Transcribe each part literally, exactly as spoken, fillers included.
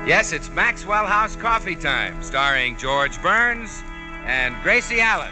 Yes, it's Maxwell House Coffee Time, starring George Burns and Gracie Allen.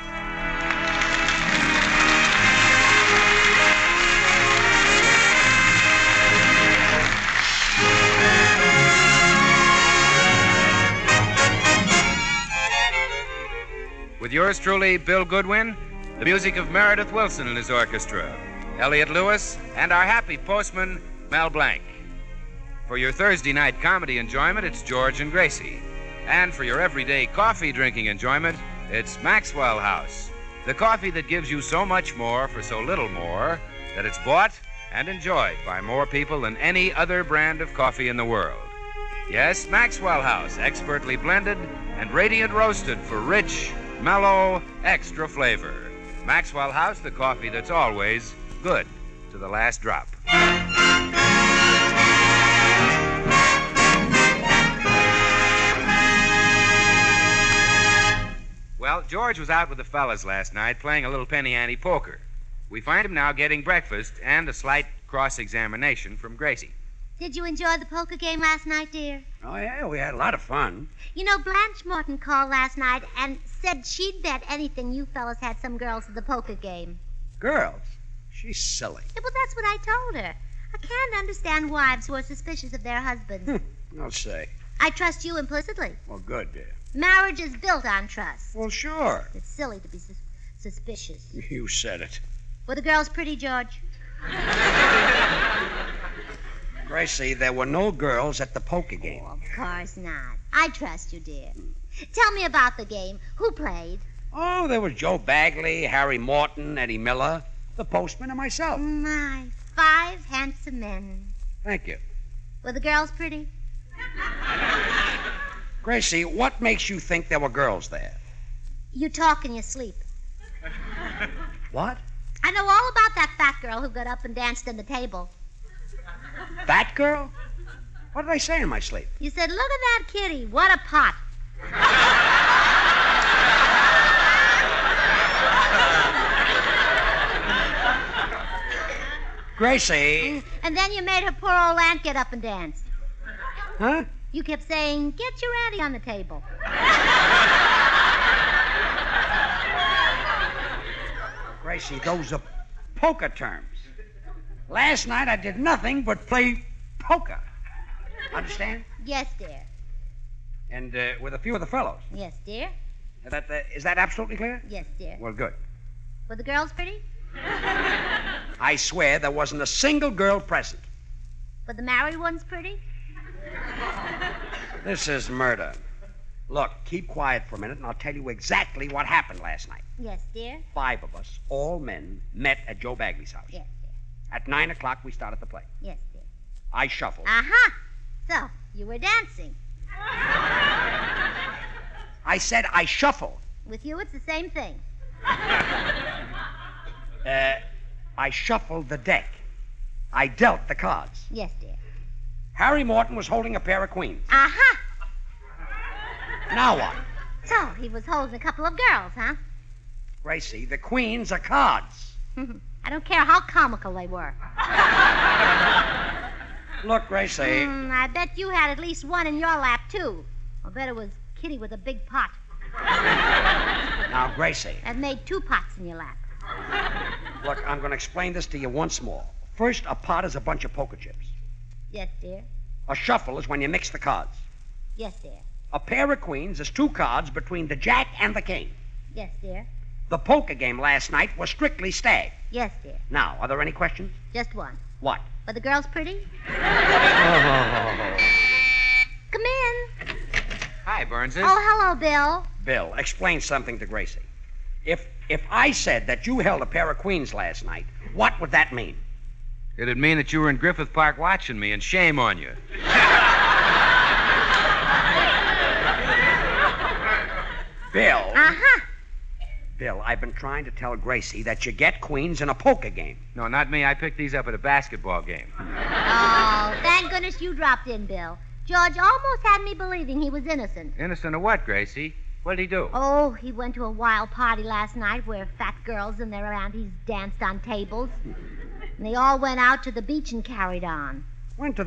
With yours truly, Bill Goodwin, the music of Meredith Wilson and his orchestra, Elliott Lewis, and our happy postman, Mel Blanc. For your Thursday night comedy enjoyment, it's George and Gracie. And for your everyday coffee drinking enjoyment, it's Maxwell House, the coffee that gives you so much more for so little more that it's bought and enjoyed by more people than any other brand of coffee in the world. Yes, Maxwell House, expertly blended and radiant roasted for rich, mellow, extra flavor. Maxwell House, the coffee that's always good to the last drop. Well, George was out with the fellas last night playing a little penny ante poker. We find him now getting breakfast and a slight cross-examination from Gracie. Did you enjoy the poker game last night, dear? Oh, yeah, we had a lot of fun. You know, Blanche Morton called last night and said she'd bet anything you fellas had some girls at the poker game. Girls? She's silly. Yeah, well, that's what I told her. I can't understand wives who are suspicious of their husbands. I'll say. I trust you implicitly. Well, good, dear. Marriage is built on trust. Well, sure. It's silly to be sus- suspicious. You said it. Were the girls pretty, George? Gracie, there were no girls at the poker game. Oh, of course not. I trust you, dear. Tell me about the game. Who played? Oh, there was Joe Bagley, Harry Morton, Eddie Miller, the postman, and myself. My, five handsome men. Thank you. Were the girls pretty? Gracie, what makes you think there were girls there? You talk in your sleep. What? I know all about that fat girl who got up and danced on the table. That girl? What did I say in my sleep? You said, look at that kitty. What a pot. Gracie. And then you made her poor old aunt get up and dance. Huh? You kept saying, get your auntie on the table. Gracie, those are poker terms. Last night I did nothing but play poker. Understand? Yes, dear. And uh, with a few of the fellows. Yes, dear. Is that, uh, is that absolutely clear? Yes, dear. Well, good. Were the girls pretty? I swear there wasn't a single girl present. Were the married ones pretty? This is murder. Look, keep quiet for a minute and I'll tell you exactly what happened last night. Yes, dear. Five of us, all men, met at Joe Bagley's house. Yes, dear. At nine o'clock, we started to play. Yes, dear. I shuffled. Uh-huh. So, you were dancing. I said I shuffled. With you, it's the same thing. Uh, I shuffled the deck. I dealt the cards. Yes, dear. Harry Morton was holding a pair of queens. Uh-huh. Now what? So, he was holding a couple of girls, huh? Gracie, the queens are cards. I don't care how comical they were. Look, Gracie. Mm, I bet you had at least one in your lap, too. I'll bet it was Kitty with a big pot. Now, Gracie. That made two pots in your lap. Look, I'm going to explain this to you once more. First, a pot is a bunch of poker chips. Yes, dear. A shuffle is when you mix the cards. Yes, dear. A pair of queens is two cards between the jack and the king. Yes, dear. The poker game last night was strictly stag. Yes, dear. Now, are there any questions? Just one. What? Were the girls pretty? Oh. Come in. Hi, Burnses. Oh, hello, Bill. Bill, explain something to Gracie. If if I said that you held a pair of queens last night, what would that mean? It'd mean that you were in Griffith Park watching me, and shame on you. Bill. Uh-huh. Bill, I've been trying to tell Gracie that you get queens in a poker game. No, not me. I picked these up at a basketball game. Oh, thank goodness you dropped in, Bill. George almost had me believing he was innocent. Innocent of what, Gracie? What did he do? Oh, he went to a wild party last night where fat girls and their aunties danced on tables. And they all went out to the beach and carried on. Went to